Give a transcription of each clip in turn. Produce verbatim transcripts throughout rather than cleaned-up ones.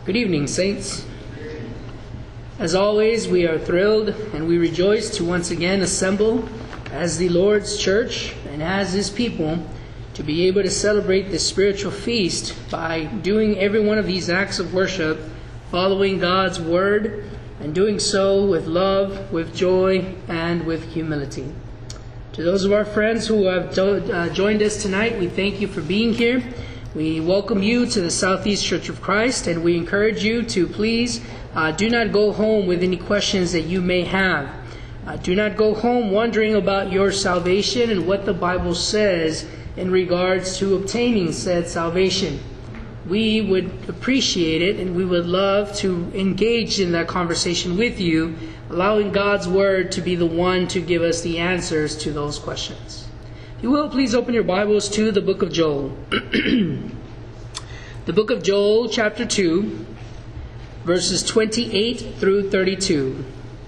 Good evening, saints. As always, we are thrilled and we rejoice to once again assemble as the Lord's church and as His people to be able to celebrate this spiritual feast by doing every one of these acts of worship, following God's Word, and doing so with love, with joy, and with humility. To those of our friends who have do- uh, joined us tonight, we thank you for being here. We welcome you to the Southeast Church of Christ, and we encourage you to please uh, do not go home with any questions that you may have. Uh, do not go home wondering about your salvation and what the Bible says in regards to obtaining said salvation. We would appreciate it, and we would love to engage in that conversation with you, allowing God's Word to be the one to give us the answers to those questions. If you will, please open your Bibles to the book of Joel. The book of Joel, chapter two, verses twenty-eight through thirty-two.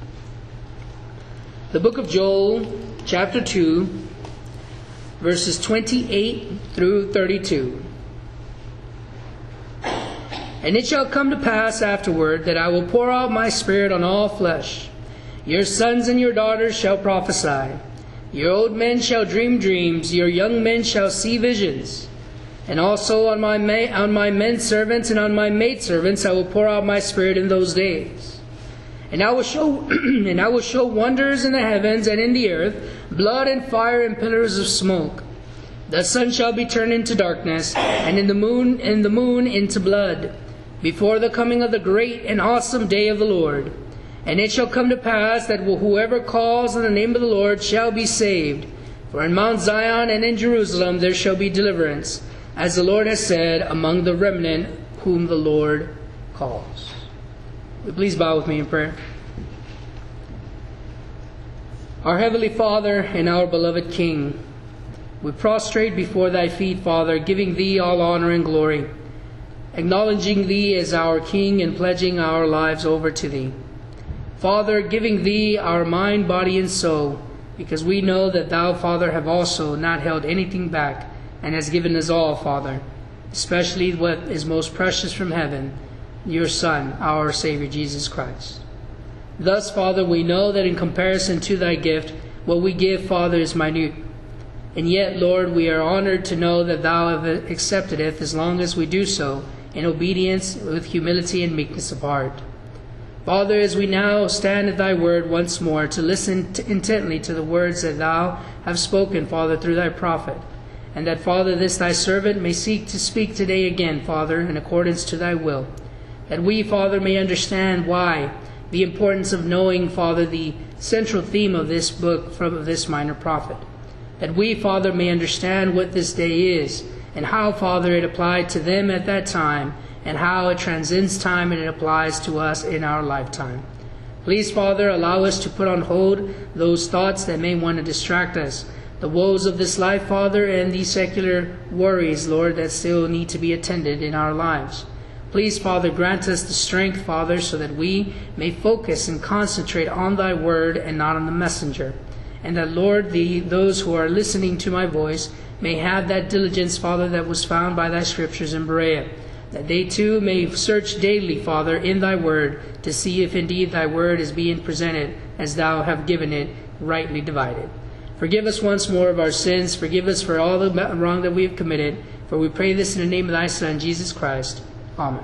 The book of Joel, chapter two, verses twenty-eight through thirty-two. And it shall come to pass afterward that I will pour out my Spirit on all flesh. Your sons and your daughters shall prophesy. Your old men shall dream dreams, your young men shall see visions. And also on my ma- on my men servants and on my maidservants I will pour out my Spirit in those days. And I will show and I will show wonders in the heavens and in the earth, blood and fire and pillars of smoke. The sun shall be turned into darkness, and in the moon and the moon into blood, before the coming of the great and awesome day of the Lord. And it shall come to pass that whoever calls on the name of the Lord shall be saved. For in Mount Zion and in Jerusalem there shall be deliverance, as the Lord has said, among the remnant whom the Lord calls. Will you please bow with me in prayer? Our Heavenly Father and our beloved King, we prostrate before Thy feet, Father, giving Thee all honor and glory, acknowledging Thee as our King and pledging our lives over to Thee. Father, giving Thee our mind, body, and soul, because we know that Thou, Father, have also not held anything back and has given us all, Father, especially what is most precious from heaven, Your Son, our Savior, Jesus Christ. Thus, Father, we know that in comparison to Thy gift, what we give, Father, is minute. And yet, Lord, we are honored to know that Thou have accepted it as long as we do so in obedience with humility and meekness of heart. Father, as we now stand at Thy word once more to listen to intently to the words that Thou have spoken, Father, through Thy prophet, and that, Father, this Thy servant may seek to speak today again, Father, in accordance to Thy will, that we, Father, may understand why, the importance of knowing, Father, the central theme of this book from this minor prophet, that we, Father, may understand what this day is, and how, Father, it applied to them at that time, and how it transcends time and it applies to us in our lifetime. Please, Father, allow us to put on hold those thoughts that may want to distract us, the woes of this life, Father, and the secular worries, Lord, that still need to be attended in our lives. Please, Father, grant us the strength, Father, so that we may focus and concentrate on Thy word and not on the messenger. And that, Lord, the, those who are listening to my voice may have that diligence, Father, that was found by Thy scriptures in Berea, that they too may search daily, Father, in Thy word to see if indeed Thy word is being presented as Thou have given it, rightly divided. Forgive us once more of our sins. Forgive us for all the wrong that we have committed. For we pray this in the name of Thy Son, Jesus Christ. Amen.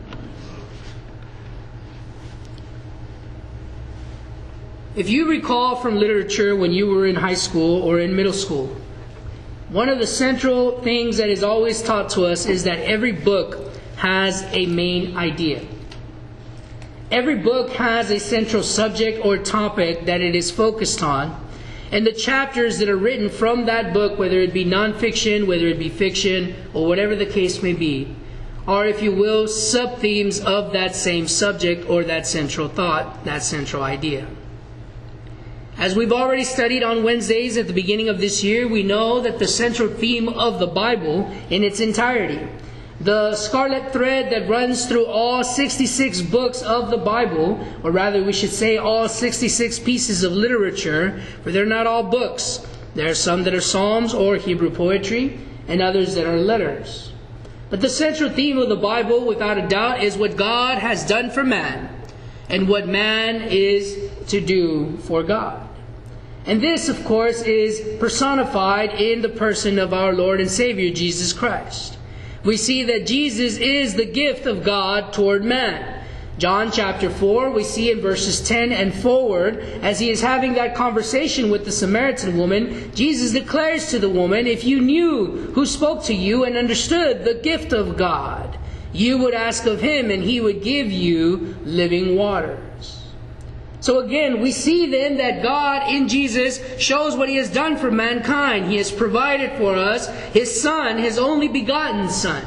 If you recall from literature when you were in high school or in middle school, one of the central things that is always taught to us is that every book has a main idea. Every book has a central subject or topic that it is focused on, and the chapters that are written from that book, whether it be nonfiction, whether it be fiction, or whatever the case may be, are, if you will, sub-themes of that same subject or that central thought, that central idea. As we've already studied on Wednesdays at the beginning of this year, we know that the central theme of the Bible in its entirety, the scarlet thread that runs through all sixty-six books of the Bible, or rather we should say all sixty-six pieces of literature, for they're not all books. There are some that are psalms or Hebrew poetry, and others that are letters. But the central theme of the Bible, without a doubt, is what God has done for man and what man is to do for God. And this, of course, is personified in the person of our Lord and Savior, Jesus Christ. We see that Jesus is the gift of God toward man. John chapter four, we see in verses ten and forward, as he is having that conversation with the Samaritan woman, Jesus declares to the woman, if you knew who spoke to you and understood the gift of God, you would ask of him and he would give you living waters. So again, we see then that God in Jesus shows what he has done for mankind. He has provided for us his Son, his only begotten Son.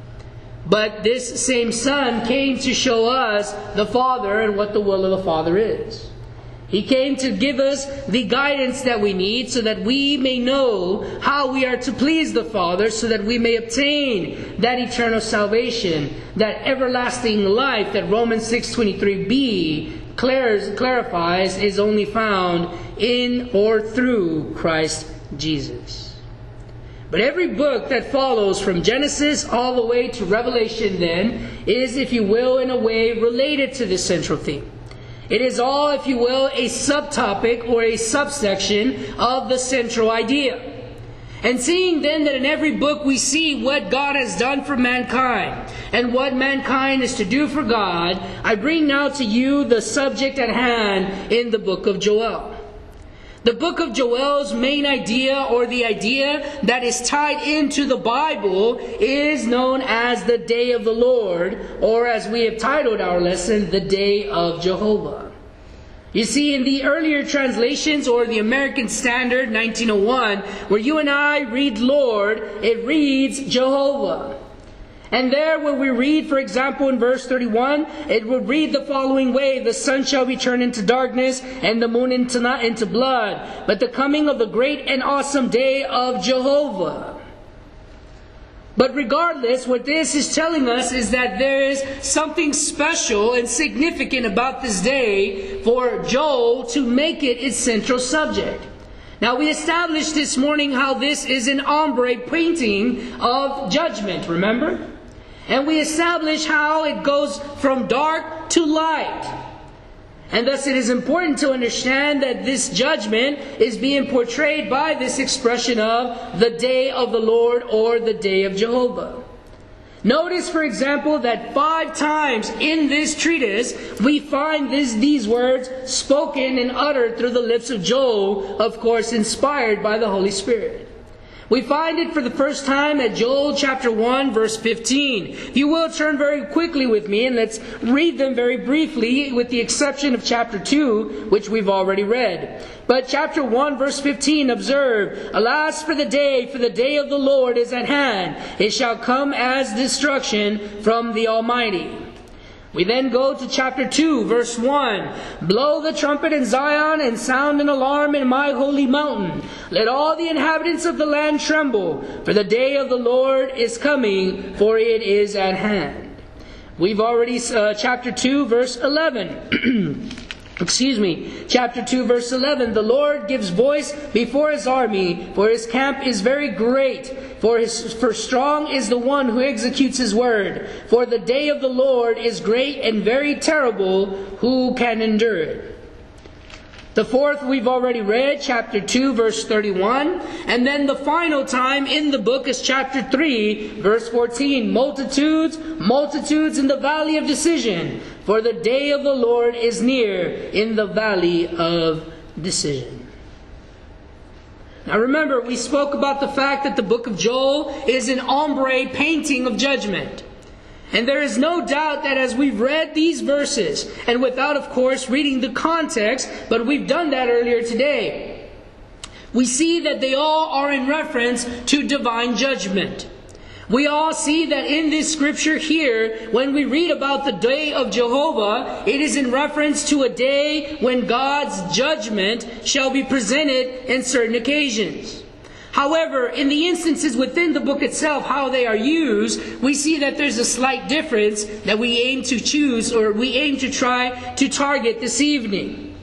But this same Son came to show us the Father and what the will of the Father is. He came to give us the guidance that we need so that we may know how we are to please the Father, so that we may obtain that eternal salvation, that everlasting life that Romans six twenty-three b clarifies is only found in or through Christ Jesus. But every book that follows from Genesis all the way to Revelation then is, if you will, in a way related to this central theme. It is all, if you will, a subtopic or a subsection of the central idea. And seeing then that in every book we see what God has done for mankind and what mankind is to do for God, I bring now to you the subject at hand in the book of Joel. The book of Joel's main idea, or the idea that is tied into the Bible, is known as the Day of the Lord, or as we have titled our lesson, the Day of Jehovah. You see, in the earlier translations, or the American Standard nineteen oh one, where you and I read Lord, it reads Jehovah. And there when we read, for example, in verse thirty-one, it would read the following way, the sun shall be turned into darkness and the moon into, not, into blood, but the coming of the great and awesome day of Jehovah. But regardless, what this is telling us is that there is something special and significant about this day for Joel to make it its central subject. Now, we established this morning how this is an ombre painting of judgment, remember? And we established how it goes from dark to light. And thus it is important to understand that this judgment is being portrayed by this expression of the day of the Lord, or the day of Jehovah. Notice, for example, that five times in this treatise we find this, these words spoken and uttered through the lips of Joel, of course inspired by the Holy Spirit. We find it for the first time at Joel chapter one, verse fifteen. If you will, turn very quickly with me and let's read them very briefly, with the exception of chapter two, which we've already read. But chapter one, verse fifteen, observe, alas for the day, for the day of the Lord is at hand. It shall come as destruction from the Almighty. We then go to chapter two, verse one. Blow the trumpet in Zion and sound an alarm in my holy mountain. Let all the inhabitants of the land tremble, for the day of the Lord is coming, for it is at hand. We've already, uh, chapter two, verse eleven. Excuse me, chapter two, verse eleven. The Lord gives voice before his army, for his camp is very great. For, his, for strong is the one who executes his word. For the day of the Lord is great and very terrible. Who can endure it? The fourth we've already read, chapter two, verse thirty-one. And then the final time in the book is chapter three, verse fourteen. Multitudes, multitudes in the valley of decision. For the day of the Lord is near in the valley of decision. Now remember, we spoke about the fact that the book of Joel is an ombre painting of judgment. And there is no doubt that as we've read these verses, and without, of course, reading the context, but we've done that earlier today, we see that they all are in reference to divine judgment. We all see that in this scripture here, when we read about the day of Jehovah, it is in reference to a day when God's judgment shall be presented in certain occasions. However, in the instances within the book itself, how they are used, we see that there's a slight difference that we aim to choose, or we aim to try to target this evening.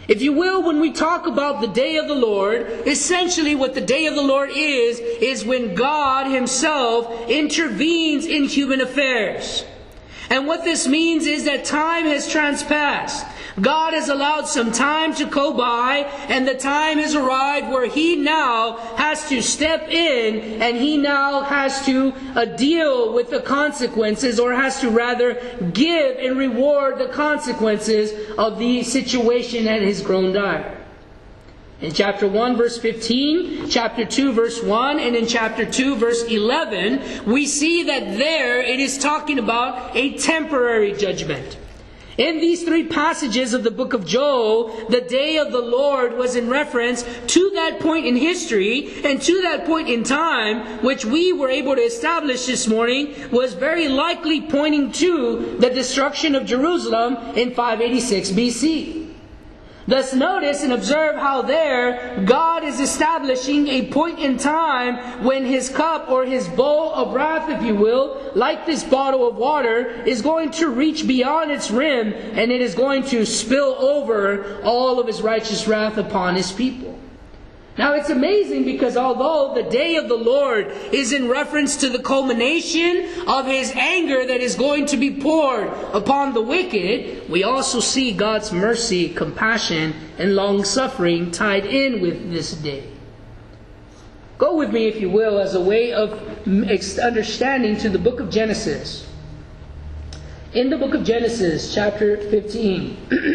If you will, when we talk about the day of the Lord, essentially what the day of the Lord is, is when God Himself intervenes in human affairs. And what this means is that time has transpassed. God has allowed some time to go by, and the time has arrived where He now has to step in, and He now has to uh, deal with the consequences, or has to rather give and reward the consequences of the situation that has grown dire. In chapter one, verse fifteen, chapter two, verse one, and in chapter two, verse eleven, we see that there it is talking about a temporary judgment. In these three passages of the book of Joel, the day of the Lord was in reference to that point in history and to that point in time, which we were able to establish this morning, was very likely pointing to the destruction of Jerusalem in five eighty-six B C. Thus notice and observe how there God is establishing a point in time when His cup, or His bowl of wrath, if you will, like this bottle of water, is going to reach beyond its rim, and it is going to spill over all of His righteous wrath upon His people. Now it's amazing, because although the day of the Lord is in reference to the culmination of His anger that is going to be poured upon the wicked, we also see God's mercy, compassion, and long-suffering tied in with this day. Go with me, if you will, as a way of understanding to the book of Genesis. In the book of Genesis, chapter fifteen...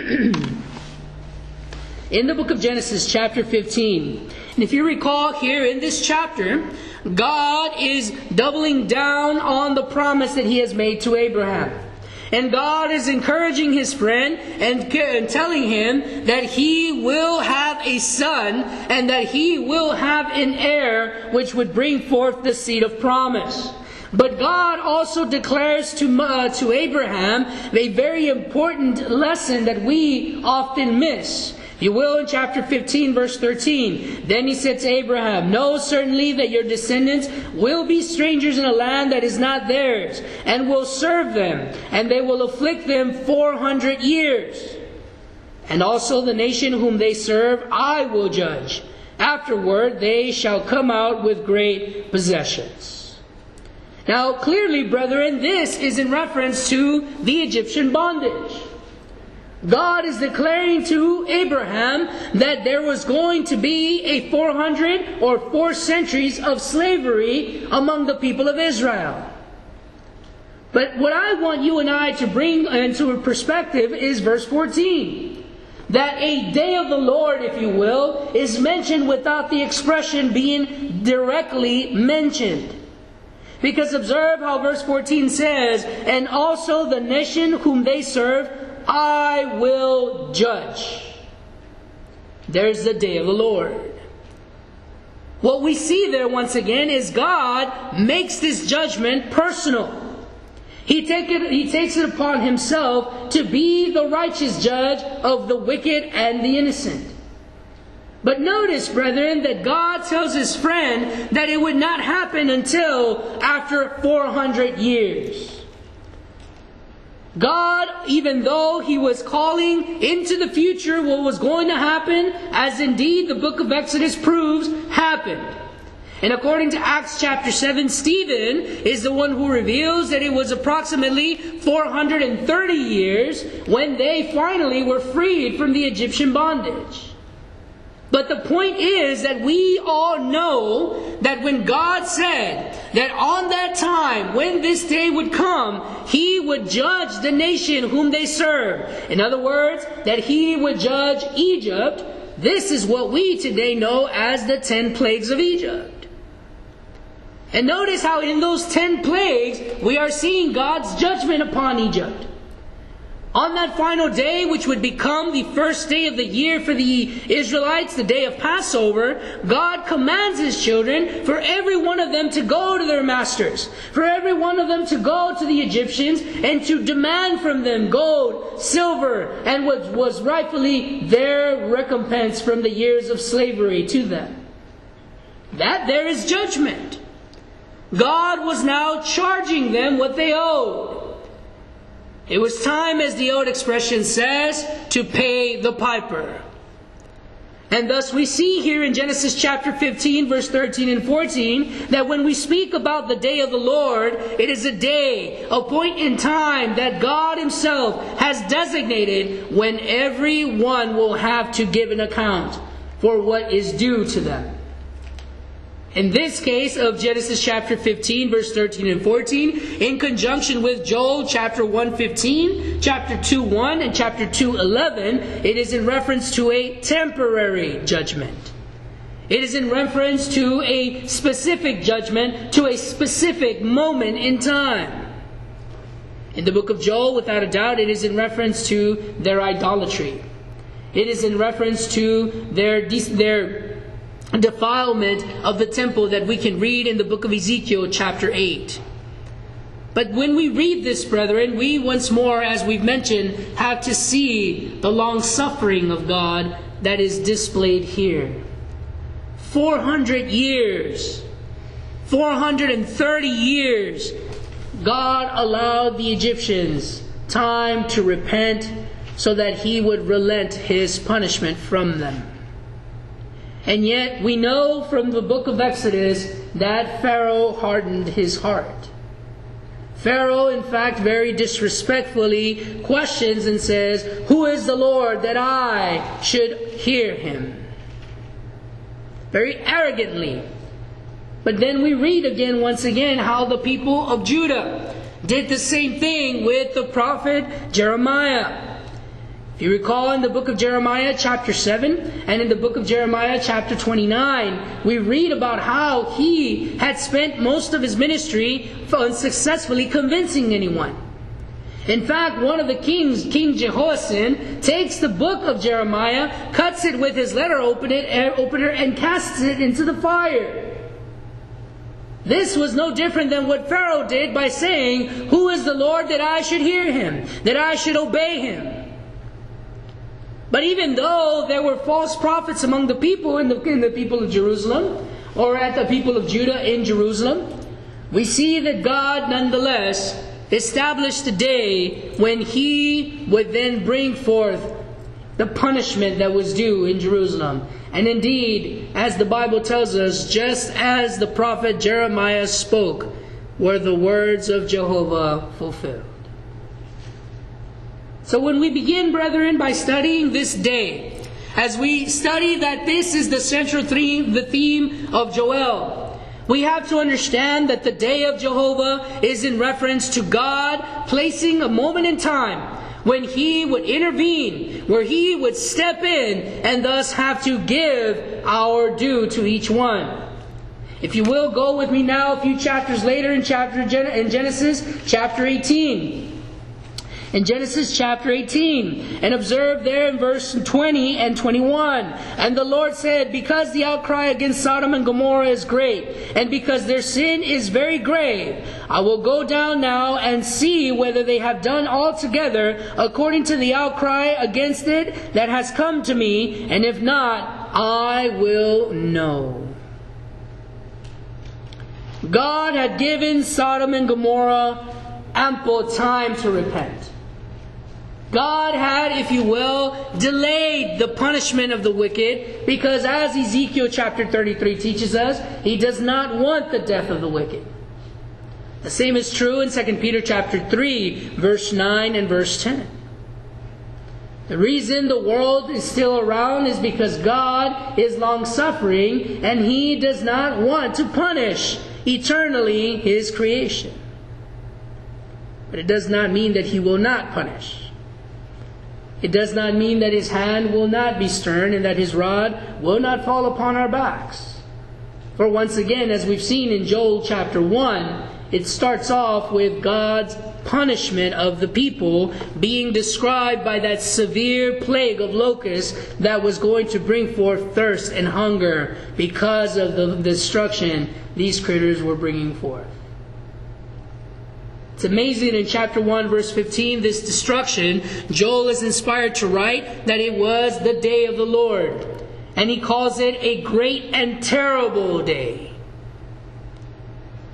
In the book of Genesis, chapter fifteen, and if you recall here in this chapter, God is doubling down on the promise that He has made to Abraham. And God is encouraging His friend and, and telling him that he will have a son, and that he will have an heir which would bring forth the seed of promise. But God also declares to, uh, to Abraham a very important lesson that we often miss. You will, in chapter fifteen, verse thirteen. Then He said to Abraham, "Know certainly that your descendants will be strangers in a land that is not theirs, and will serve them, and they will afflict them four hundred years. And also the nation whom they serve I will judge. Afterward they shall come out with great possessions." Now clearly, brethren, this is in reference to the Egyptian bondage. God is declaring to Abraham that there was going to be a four hundred or four centuries of slavery among the people of Israel. But what I want you and I to bring into a perspective is verse fourteen. That a day of the Lord, if you will, is mentioned without the expression being directly mentioned. Because observe how verse fourteen says, "And also the nation whom they serve I will judge." There's the day of the Lord. What we see there once again is God makes this judgment personal. He, take it, he takes it upon Himself to be the righteous judge of the wicked and the innocent. But notice, brethren, that God tells His friend that it would not happen until after four hundred years. God, even though He was calling into the future what was going to happen, as indeed the book of Exodus proves, happened. And according to Acts chapter seven, Stephen is the one who reveals that it was approximately four hundred thirty years when they finally were freed from the Egyptian bondage. But the point is that we all know that when God said that on that time, when this day would come, He would judge the nation whom they serve. In other words, that He would judge Egypt. This is what we today know as the ten plagues of Egypt. And notice how in those ten plagues, we are seeing God's judgment upon Egypt. On that final day, which would become the first day of the year for the Israelites, the day of Passover, God commands His children for every one of them to go to their masters, for every one of them to go to the Egyptians and to demand from them gold, silver, and what was rightfully their recompense from the years of slavery to them. That there is judgment. God was now charging them what they owed. It was time, as the old expression says, to pay the piper. And thus we see here in Genesis chapter fifteen, verse thirteen and fourteen, that when we speak about the day of the Lord, it is a day, a point in time that God Himself has designated when everyone will have to give an account for what is due to them. In this case of Genesis chapter fifteen, verse thirteen and fourteen, in conjunction with Joel chapter one fifteen, chapter two one, and chapter two eleven, it is in reference to a temporary judgment. It is in reference to a specific judgment, to a specific moment in time. In the book of Joel, without a doubt, it is in reference to their idolatry. It is in reference to their their defilement of the temple that we can read in the book of Ezekiel chapter eight. But when we read this, brethren, we once more, as we've mentioned, have to see the long suffering of God that is displayed here. four hundred years, four hundred thirty years, God allowed the Egyptians time to repent so that He would relent His punishment from them. And yet we know from the book of Exodus that Pharaoh hardened his heart. Pharaoh, in fact, very disrespectfully questions and says, "Who is the Lord that I should hear Him?" Very arrogantly. But then we read again, once again, how the people of Judah did the same thing with the prophet Jeremiah. If you recall, in the book of Jeremiah chapter seven and in the book of Jeremiah chapter twenty-nine, we read about how he had spent most of his ministry unsuccessfully convincing anyone. In fact, one of the kings, King Jehoiachin, takes the book of Jeremiah, cuts it with his letter opener, and casts it into the fire. This was no different than what Pharaoh did by saying, "Who is the Lord that I should hear Him, that I should obey Him?" But even though there were false prophets among the people in the, in the people of Jerusalem, or at the people of Judah in Jerusalem, we see that God nonetheless established a day when He would then bring forth the punishment that was due in Jerusalem. And indeed, as the Bible tells us, just as the prophet Jeremiah spoke, were the words of Jehovah fulfilled. So when we begin, brethren, by studying this day, as we study that this is the central theme, the theme of Joel, we have to understand that the day of Jehovah is in reference to God placing a moment in time when He would intervene, where He would step in and thus have to give our due to each one. If you will, go with me now a few chapters later in chapter in Genesis chapter eighteen. In Genesis chapter eighteen, and observe there in verse twenty and twenty-one. "And the Lord said, because the outcry against Sodom and Gomorrah is great, and because their sin is very grave, I will go down now and see whether they have done altogether according to the outcry against it that has come to me, and if not, I will know." God had given Sodom and Gomorrah ample time to repent. God had, if you will, delayed the punishment of the wicked, because as Ezekiel chapter thirty-three teaches us, He does not want the death of the wicked. The same is true in Second Peter chapter three, verse nine and verse ten. The reason the world is still around is because God is long-suffering, and He does not want to punish eternally His creation. But it does not mean that He will not punish. It does not mean that His hand will not be stern and that His rod will not fall upon our backs. For once again, as we've seen in Joel chapter one, it starts off with God's punishment of the people being described by that severe plague of locusts that was going to bring forth thirst and hunger because of the destruction these critters were bringing forth. It's amazing in chapter one, verse fifteen, this destruction, Joel is inspired to write that it was the day of the Lord. And he calls it a great and terrible day.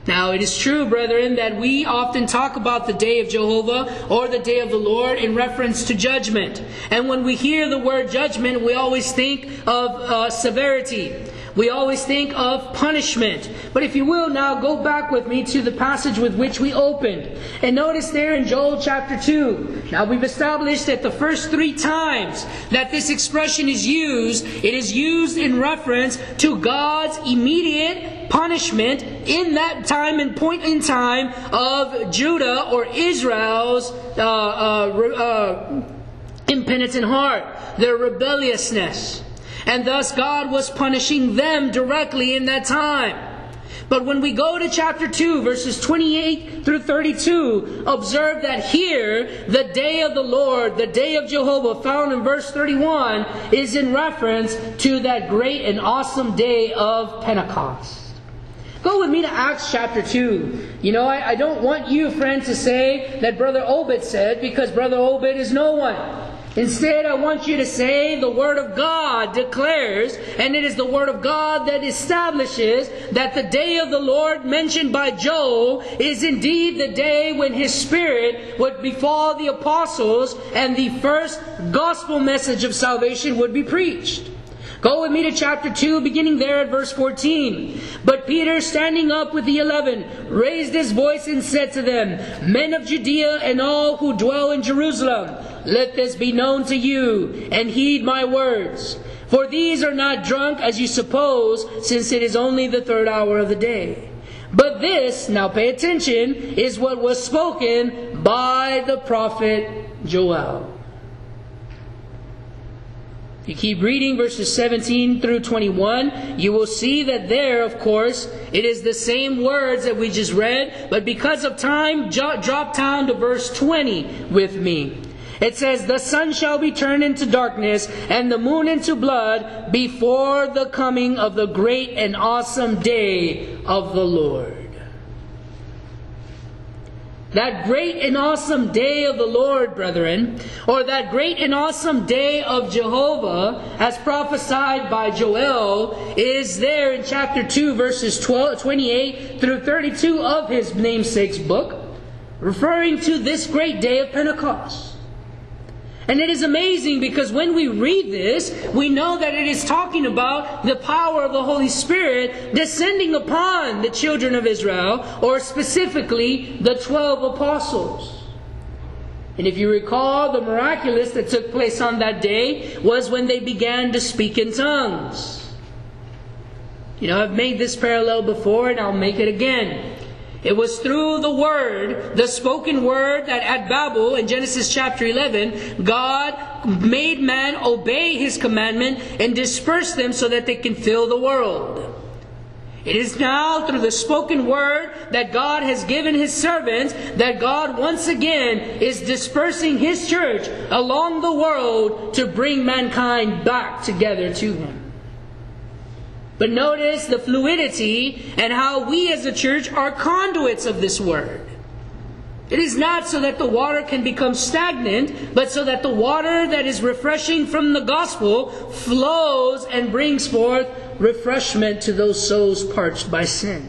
Now, it is true, brethren, that we often talk about the day of Jehovah or the day of the Lord in reference to judgment. And when we hear the word judgment, we always think of uh, severity. We always think of punishment. But if you will, now go back with me to the passage with which we opened. And notice there in Joel chapter two. Now we've established that the first three times that this expression is used, it is used in reference to God's immediate punishment in that time and point in time of Judah or Israel's uh, uh, uh, impenitent heart, their rebelliousness. And thus God was punishing them directly in that time. But when we go to chapter two, verses twenty-eight through thirty-two, observe that here, the day of the Lord, the day of Jehovah, found in verse thirty-one, is in reference to that great and awesome day of Pentecost. Go with me to Acts chapter two. You know, I, I don't want you, friend, to say that Brother Obed said, because Brother Obed is no one. Instead, I want you to say the Word of God declares, and it is the Word of God that establishes that the day of the Lord mentioned by Joel is indeed the day when His Spirit would befall the apostles and the first gospel message of salvation would be preached. Go with me to chapter two, beginning there at verse fourteen. But Peter, standing up with the eleven, raised his voice and said to them, Men of Judea and all who dwell in Jerusalem, let this be known to you, and heed my words. For these are not drunk as you suppose, since it is only the third hour of the day. But this, now pay attention, is what was spoken by the prophet Joel. If you keep reading verses seventeen through twenty-one, you will see that there, of course, it is the same words that we just read, but because of time, drop down to verse twenty with me. It says, The sun shall be turned into darkness, and the moon into blood, before the coming of the great and awesome day of the Lord. That great and awesome day of the Lord, brethren, or that great and awesome day of Jehovah, as prophesied by Joel, is there in chapter two, verses twelve, twenty-eight through thirty-two of his namesake's book, referring to this great day of Pentecost. And it is amazing because when we read this, we know that it is talking about the power of the Holy Spirit descending upon the children of Israel, or specifically the twelve apostles. And if you recall, the miraculous that took place on that day was when they began to speak in tongues. You know, I've made this parallel before and I'll make it again. It was through the word, the spoken word, that at Babel in Genesis chapter eleven, God made man obey His commandment and disperse them so that they can fill the world. It is now through the spoken word that God has given His servants that God once again is dispersing His church along the world to bring mankind back together to Him. But notice the fluidity and how we as a church are conduits of this word. It is not so that the water can become stagnant, but so that the water that is refreshing from the gospel flows and brings forth refreshment to those souls parched by sin.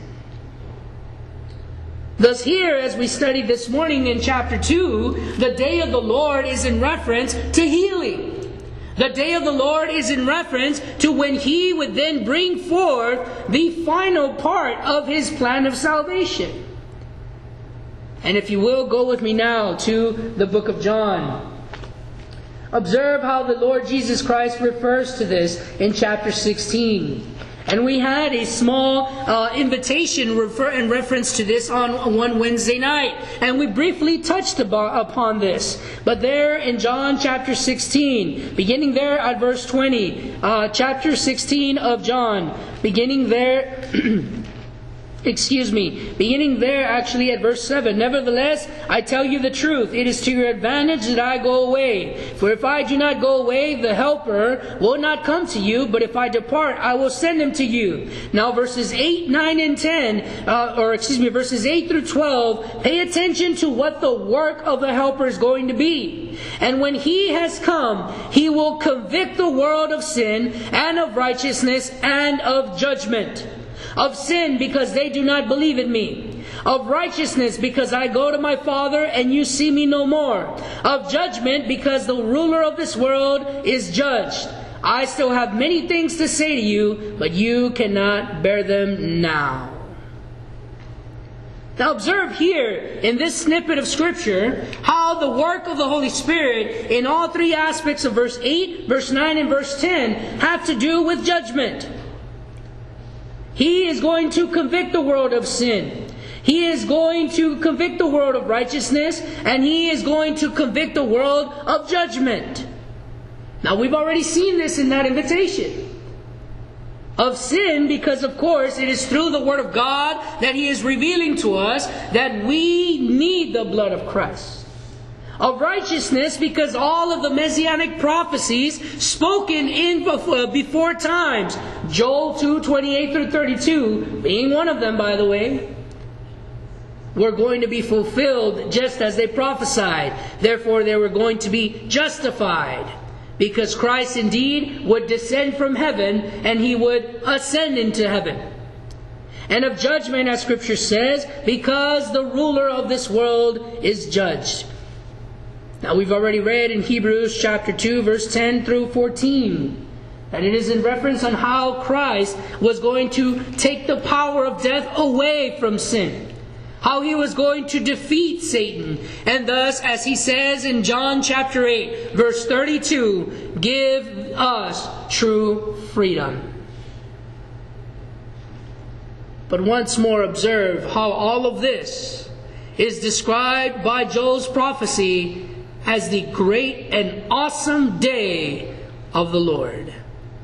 Thus here, as we studied this morning in chapter two, the day of the Lord is in reference to healing. The day of the Lord is in reference to when He would then bring forth the final part of His plan of salvation. And if you will, go with me now to the book of John. Observe how the Lord Jesus Christ refers to this in chapter sixteen. And we had a small uh, invitation refer- in reference to this on one Wednesday night. And we briefly touched about, upon this. But there in John chapter sixteen, beginning there at verse twenty, uh, chapter sixteen of John, beginning there... Excuse me, beginning there actually at verse seven. Nevertheless, I tell you the truth. It is to your advantage that I go away. For if I do not go away, the Helper will not come to you. But if I depart, I will send him to you. Now verses eight, nine, and ten, uh, or excuse me, verses eight through twelve, pay attention to what the work of the Helper is going to be. And when He has come, He will convict the world of sin and of righteousness and of judgment. Of sin, because they do not believe in me. Of righteousness, because I go to my Father and you see me no more. Of judgment, because the ruler of this world is judged. I still have many things to say to you, but you cannot bear them now. Now observe here in this snippet of Scripture how the work of the Holy Spirit in all three aspects of verse eight, verse nine, and verse ten have to do with judgment. He is going to convict the world of sin. He is going to convict the world of righteousness, and He is going to convict the world of judgment. Now we've already seen this in that invitation. Of sin, because of course it is through the Word of God that He is revealing to us that we need the blood of Christ. Of righteousness, because all of the Messianic prophecies spoken in before times, Joel two, twenty-eight through thirty-two, being one of them, by the way, were going to be fulfilled just as they prophesied. Therefore they were going to be justified. Because Christ indeed would descend from heaven and He would ascend into heaven. And of judgment, as Scripture says, because the ruler of this world is judged. Now we've already read in Hebrews chapter two, verse ten through fourteen, that it is in reference on how Christ was going to take the power of death away from sin. How He was going to defeat Satan. And thus, as He says in John chapter eight, verse thirty-two, give us true freedom. But once more observe how all of this is described by Joel's prophecy as the great and awesome day of the Lord.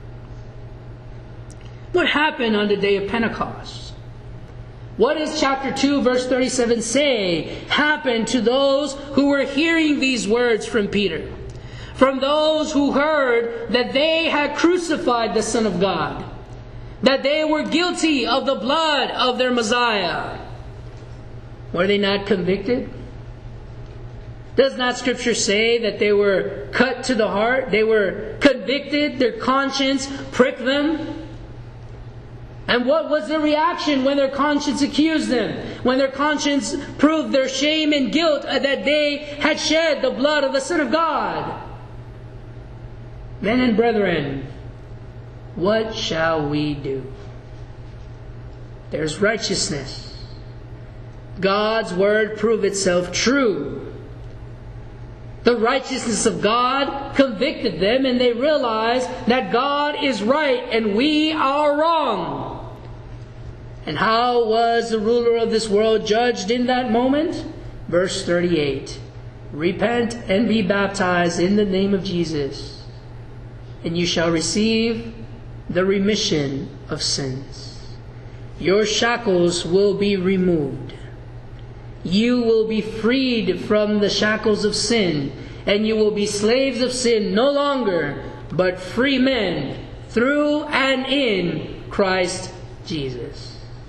What happened on the day of Pentecost? What does chapter two, verse thirty-seven say happened to those who were hearing these words from Peter? From those who heard that they had crucified the Son of God, that they were guilty of the blood of their Messiah. Were they not convicted? Does not Scripture say that they were cut to the heart? They were convicted, their conscience pricked them? And what was their reaction when their conscience accused them? When their conscience proved their shame and guilt that they had shed the blood of the Son of God? Men and brethren, what shall we do? There's righteousness. God's word proved itself true. The righteousness of God convicted them, and they realized that God is right and we are wrong. And how was the ruler of this world judged in that moment? Verse thirty-eight. Repent and be baptized in the name of Jesus, and you shall receive the remission of sins. Your shackles will be removed. You will be freed from the shackles of sin, and you will be slaves of sin no longer, but free men through and in Christ Jesus.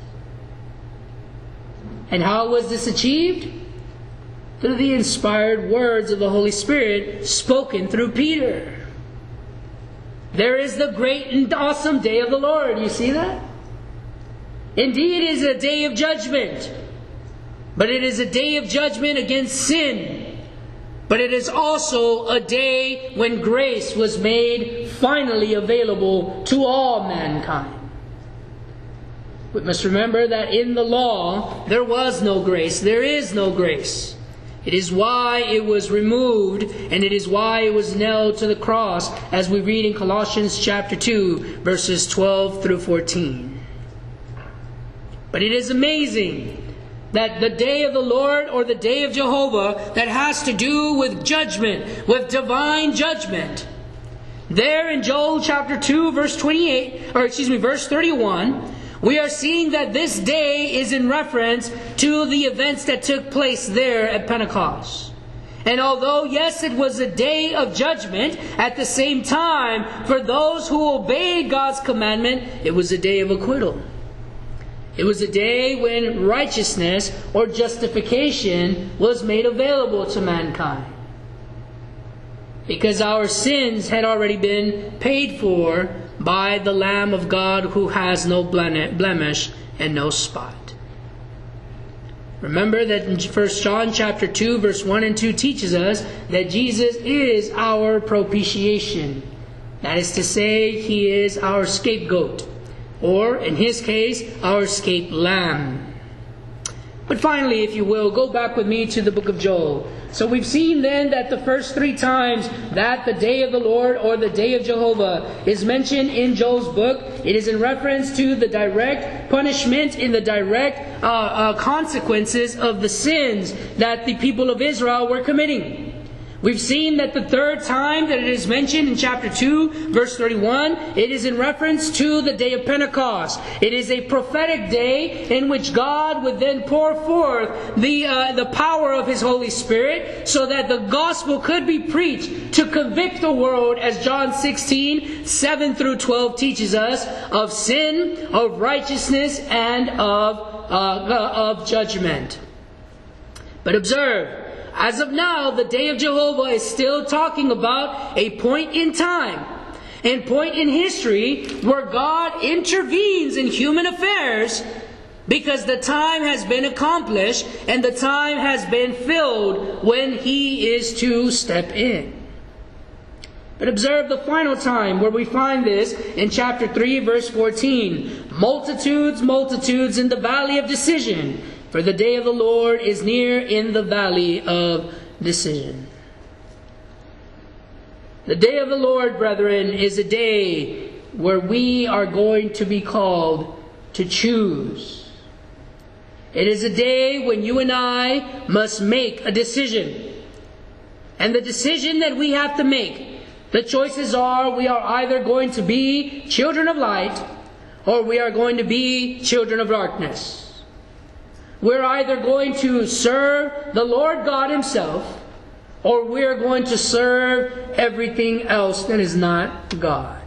And how was this achieved? Through the inspired words of the Holy Spirit spoken through Peter. There is the great and awesome day of the Lord. You see that? Indeed, it is a day of judgment. But it is a day of judgment against sin. But it is also a day when grace was made finally available to all mankind. We must remember that in the law, there was no grace. There is no grace. It is why it was removed, and it is why it was nailed to the cross, as we read in Colossians chapter two, verses twelve through fourteen. But it is amazing that the day of the Lord, or the day of Jehovah, that has to do with judgment, with divine judgment. There in Joel chapter two, verse twenty-eight, or excuse me, verse thirty-one, we are seeing that this day is in reference to the events that took place there at Pentecost. And although, yes, it was a day of judgment, at the same time, for those who obeyed God's commandment, it was a day of acquittal. It was a day when righteousness or justification was made available to mankind. Because our sins had already been paid for by the Lamb of God who has no blemish and no spot. Remember that in First John chapter two, verse one and two teaches us that Jesus is our propitiation. That is to say, He is our scapegoat, or in His case, our escaped lamb. But finally, if you will, go back with me to the book of Joel. So we've seen then that the first three times that the day of the Lord or the day of Jehovah is mentioned in Joel's book, it is in reference to the direct punishment in the direct uh, uh, consequences of the sins that the people of Israel were committing. We've seen that the third time that it is mentioned in chapter two, verse thirty-one, it is in reference to the day of Pentecost. It is a prophetic day in which God would then pour forth the uh, the power of His Holy Spirit so that the gospel could be preached to convict the world, as John sixteen, seven through twelve teaches us, of sin, of righteousness, and of, uh, of judgment. But observe, as of now, the day of Jehovah is still talking about a point in time, a point in history where God intervenes in human affairs because the time has been accomplished and the time has been filled when He is to step in. But observe the final time where we find this in chapter three, verse fourteen. Multitudes, multitudes in the valley of decision. For the day of the Lord is near in the valley of decision. The day of the Lord, brethren, is a day where we are going to be called to choose. It is a day when you and I must make a decision. And the decision that we have to make, the choices are, we are either going to be children of light or we are going to be children of darkness. We're either going to serve the Lord God Himself, or we're going to serve everything else that is not God.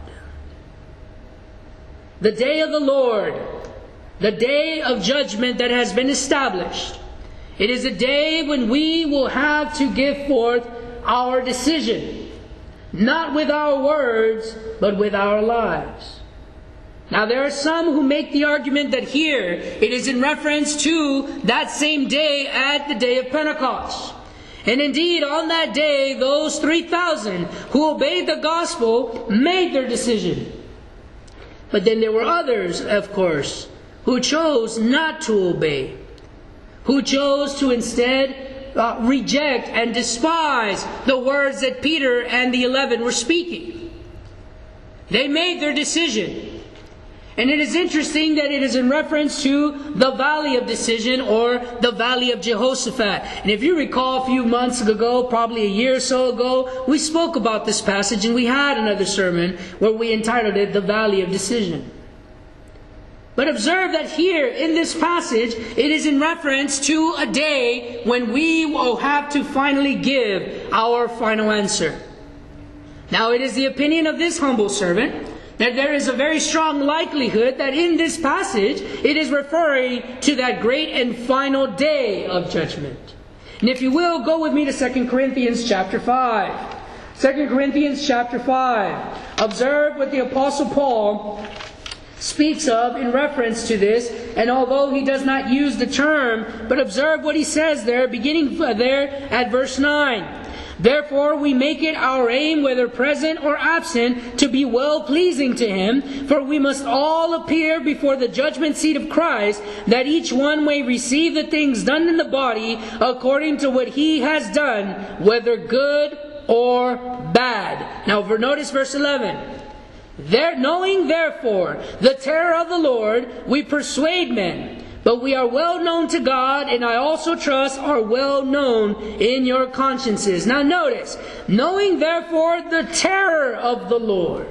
The day of the Lord, the day of judgment that has been established, it is a day when we will have to give forth our decision, not with our words, but with our lives. Now there are some who make the argument that here it is in reference to that same day at the day of Pentecost. And indeed on that day those three thousand who obeyed the gospel made their decision. But then there were others, of course, who chose not to obey, who chose to instead uh, reject and despise the words that Peter and the eleven were speaking. They made their decision. And it is interesting that it is in reference to the Valley of Decision, or the Valley of Jehoshaphat. And if you recall a few months ago, probably a year or so ago, we spoke about this passage and we had another sermon where we entitled it The Valley of Decision. But observe that here in this passage, it is in reference to a day when we will have to finally give our final answer. Now it is the opinion of this humble servant that there is a very strong likelihood that in this passage it is referring to that great and final day of judgment. And if you will, go with me to Second Corinthians chapter five. Second Corinthians chapter five. Observe what the Apostle Paul speaks of in reference to this. And although he does not use the term, but observe what he says there, beginning there at verse nine. Therefore we make it our aim, whether present or absent, to be well-pleasing to Him. For we must all appear before the judgment seat of Christ, that each one may receive the things done in the body according to what he has done, whether good or bad. Now notice verse eleven. There, knowing therefore the terror of the Lord, we persuade men. But we are well known to God, and I also trust are well known in your consciences. Now notice, knowing therefore the terror of the Lord.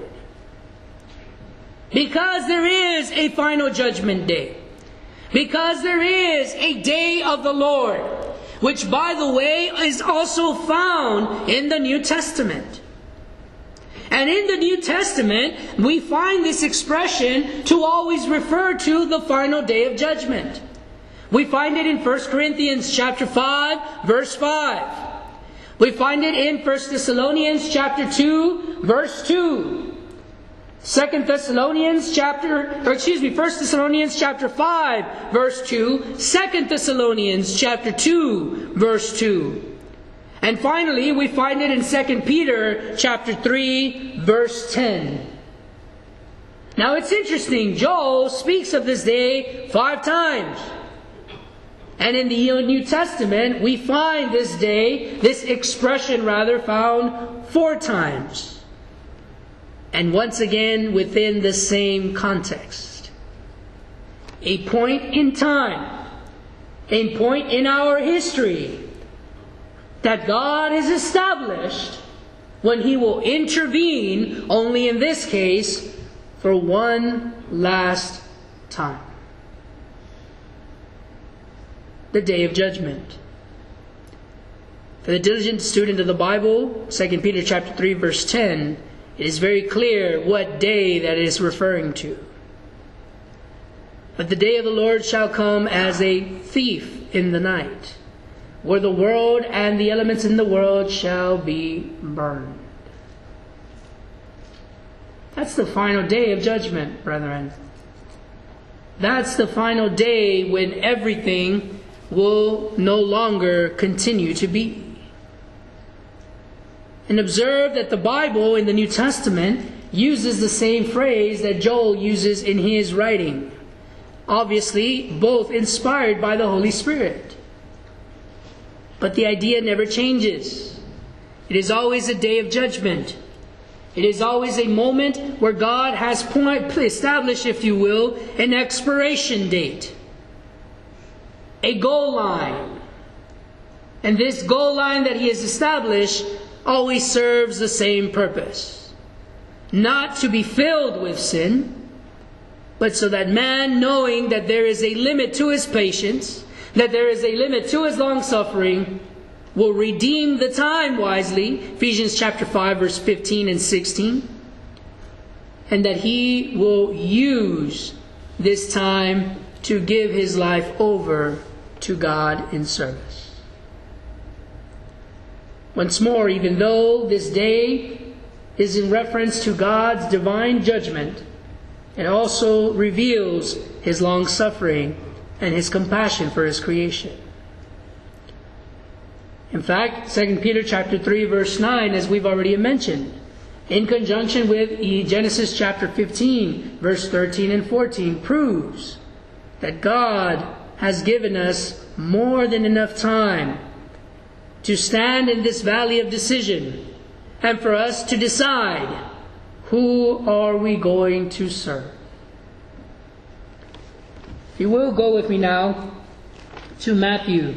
Because there is a final judgment day. Because there is a day of the Lord. Which, by the way, is also found in the New Testament. And in the New Testament, we find this expression to always refer to the final day of judgment. We find it in First Corinthians chapter five, verse five. We find it in First Thessalonians chapter two, verse two. Second Thessalonians chapter, or excuse me, First Thessalonians chapter five, verse two. Second Thessalonians chapter two, verse two. And finally, we find it in Second Peter chapter three, verse ten. Now it's interesting, Joel speaks of this day five times. And in the New Testament, we find this day, this expression rather, found four times. And once again within the same context. A point in time, a point in our history, that God has established when He will intervene, only in this case, for one last time. The day of judgment. For the diligent student of the Bible, Second Peter chapter three, verse ten, it is very clear what day that it is referring to. But the day of the Lord shall come as a thief in the night, where the world and the elements in the world shall be burned. That's the final day of judgment, brethren. That's the final day when everything will no longer continue to be. And observe that the Bible in the New Testament uses the same phrase that Joel uses in his writing. Obviously, both inspired by the Holy Spirit. But the idea never changes. It is always a day of judgment. It is always a moment where God has point, established, if you will, an expiration date. A goal line. And this goal line that He has established always serves the same purpose. Not to be filled with sin, but so that man, knowing that there is a limit to his patience, that there is a limit to his long-suffering, will redeem the time wisely, Ephesians chapter five, verse fifteen and sixteen, and that he will use this time to give his life over to God in service. Once more, even though this day is in reference to God's divine judgment, it also reveals His long-suffering and His compassion for His creation. In fact, Second Peter chapter three, verse nine, as we've already mentioned, in conjunction with Genesis chapter fifteen, verse thirteen and fourteen, proves that God has given us more than enough time to stand in this valley of decision and for us to decide, who are we going to serve? If you will, go with me now to Matthew.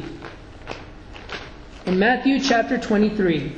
In Matthew chapter twenty-three,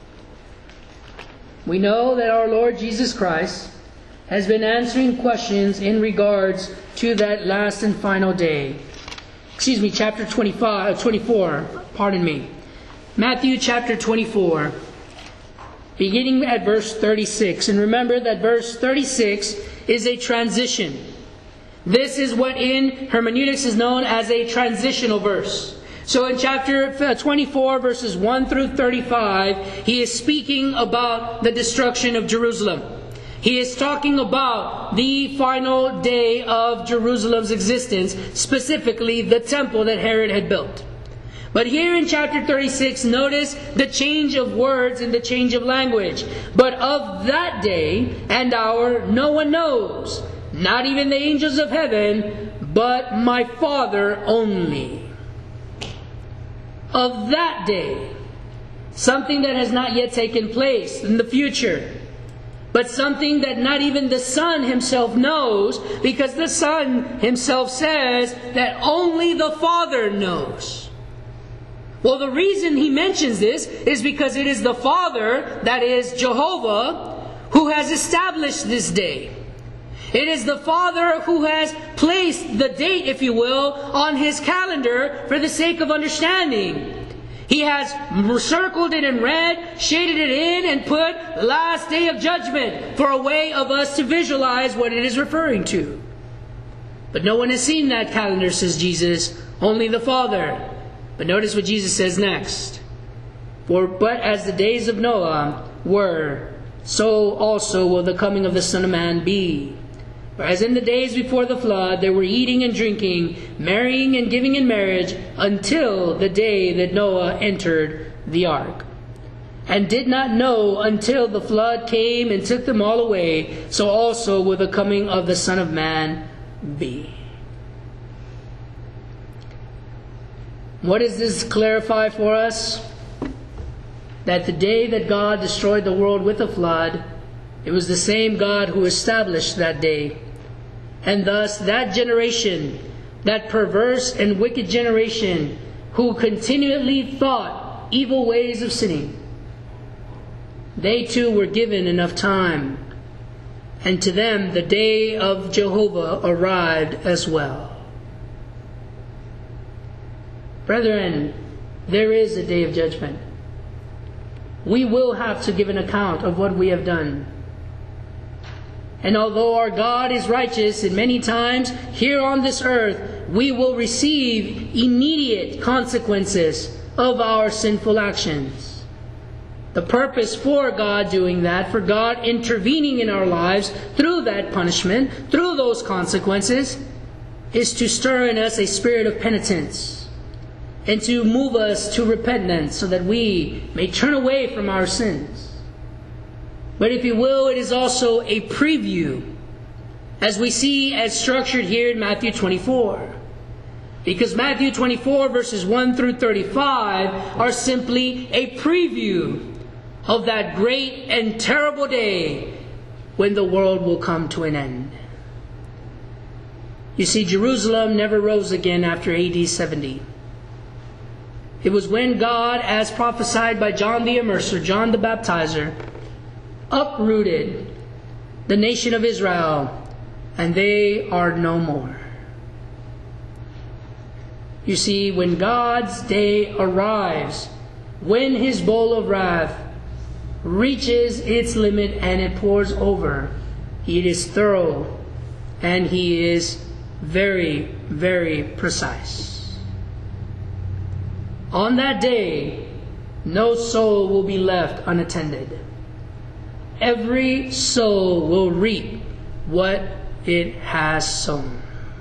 we know that our Lord Jesus Christ has been answering questions in regards to that last and final day. Excuse me, chapter twenty-five, twenty-four, pardon me. Matthew chapter twenty-four, beginning at verse thirty-six. And remember that verse thirty-six is a transition. This is what in hermeneutics is known as a transitional verse. So in chapter twenty-four, verses one through thirty-five, he is speaking about the destruction of Jerusalem. He is talking about the final day of Jerusalem's existence, specifically the temple that Herod had built. But here in chapter thirty-six, notice the change of words and the change of language. But of that day and hour no one knows, not even the angels of heaven, but my Father only. Of that day, something that has not yet taken place in the future, but something that not even the Son Himself knows, because the Son Himself says that only the Father knows. Well, the reason He mentions this is because it is the Father, that is Jehovah, who has established this day. It is the Father who has placed the date, if you will, on His calendar for the sake of understanding. He has circled it in red, shaded it in, and put last day of judgment for a way of us to visualize what it is referring to. But no one has seen that calendar, says Jesus, only the Father. But notice what Jesus says next. For but as the days of Noah were, so also will the coming of the Son of Man be. For as in the days before the flood, they were eating and drinking, marrying and giving in marriage, until the day that Noah entered the ark, and did not know until the flood came and took them all away, so also will the coming of the Son of Man be. What does this clarify for us? That the day that God destroyed the world with a flood, it was the same God who established that day. And thus that generation, that perverse and wicked generation, who continually thought evil ways of sinning, they too were given enough time. And to them the day of Jehovah arrived as well. Brethren, there is a day of judgment. We will have to give an account of what we have done. And although our God is righteous, and many times here on this earth we will receive immediate consequences of our sinful actions. The purpose for God doing that, for God intervening in our lives through that punishment, through those consequences, is to stir in us a spirit of penitence, and to move us to repentance so that we may turn away from our sins. But if you will, it is also a preview, as we see as structured here in Matthew twenty-four. Because Matthew twenty-four verses one through thirty-five are simply a preview of that great and terrible day when the world will come to an end. You see, Jerusalem never rose again after A D seventy. It was when God, as prophesied by John the Immerser, John the Baptizer, uprooted the nation of Israel, and they are no more. You see, when God's day arrives, when His bowl of wrath reaches its limit and it pours over, it is thorough and He is very, very precise. On that day, no soul will be left unattended. Every soul will reap what it has sown.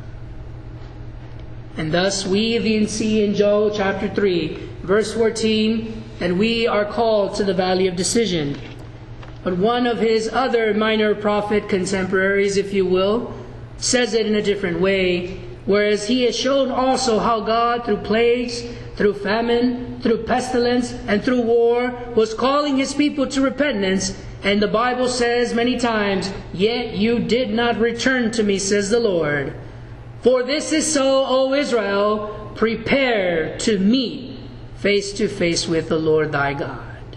And thus we then see in Joel chapter three, verse fourteen, that we are called to the valley of decision. But one of his other minor prophet contemporaries, if you will, says it in a different way, whereas he has shown also how God, through plagues, through famine, through pestilence, and through war, was calling His people to repentance. And the Bible says many times, "Yet you did not return to me, says the Lord. For this is so, O Israel, prepare to meet face to face with the Lord thy God."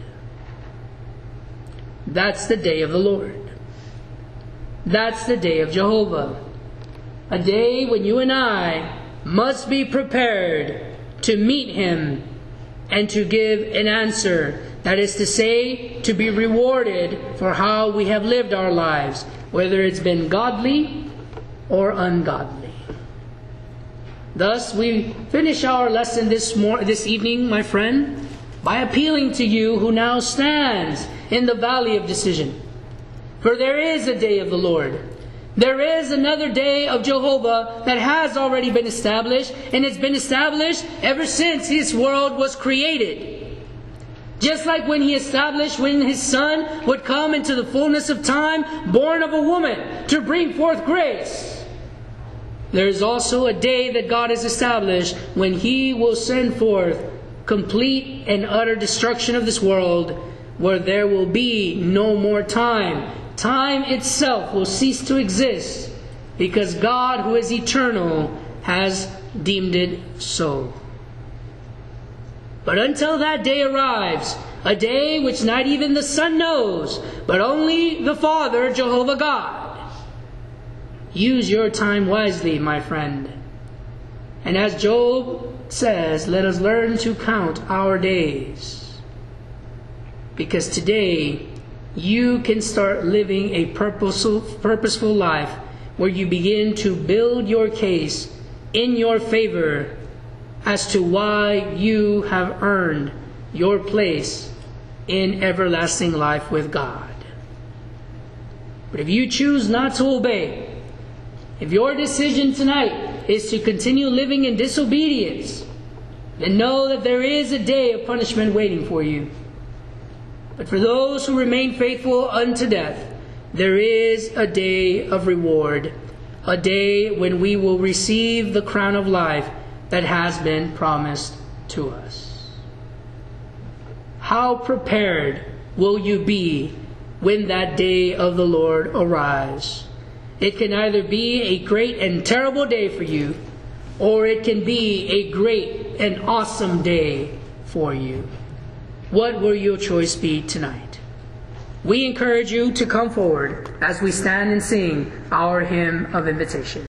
That's the day of the Lord. That's the day of Jehovah. A day when you and I must be prepared to meet Him and to give an answer. That is to say, to be rewarded for how we have lived our lives, whether it's been godly or ungodly. Thus, we finish our lesson this mor- this evening, my friend, by appealing to you who now stands in the valley of decision. For there is a day of the Lord. There is another day of Jehovah that has already been established, and it's been established ever since His world was created. Just like when He established when His Son would come into the fullness of time, born of a woman, to bring forth grace. There is also a day that God has established when He will send forth complete and utter destruction of this world, where there will be no more time. Time itself will cease to exist, because God, who is eternal, has deemed it so. But until that day arrives, a day which not even the Son knows, but only the Father, Jehovah God, use your time wisely, my friend. And as Job says, let us learn to count our days, because today you can start living a purposeful, purposeful life where you begin to build your case in your favor as to why you have earned your place in everlasting life with God. But if you choose not to obey, if your decision tonight is to continue living in disobedience, then know that there is a day of punishment waiting for you. But for those who remain faithful unto death, there is a day of reward, a day when we will receive the crown of life that has been promised to us. How prepared will you be when that day of the Lord arrives? It can either be a great and terrible day for you, or it can be a great and awesome day for you. What will your choice be tonight? We encourage you to come forward as we stand and sing our hymn of invitation.